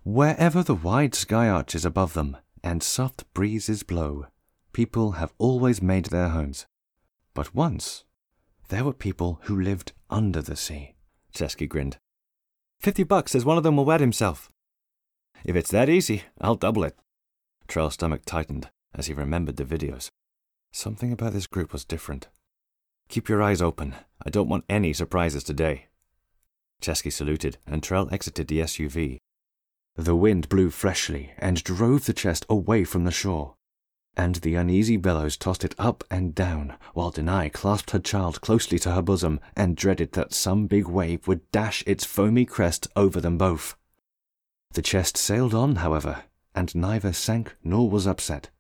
Wherever the wide sky arches above them and soft breezes blow, people have always made their homes. But once, there were people who lived under the sea. Chesky grinned. $50 says one of them will wet himself. If it's that easy, I'll double it. Trell's stomach tightened as he remembered the videos. Something about this group was different. Keep your eyes open. I don't want any surprises today. Chesky saluted, and Trell exited the SUV. The wind blew freshly and drove the chest away from the shore, and the uneasy billows tossed it up and down, while Denai clasped her child closely to her bosom and dreaded that some big wave would dash its foamy crest over them both. The chest sailed on, however, and neither sank nor was upset.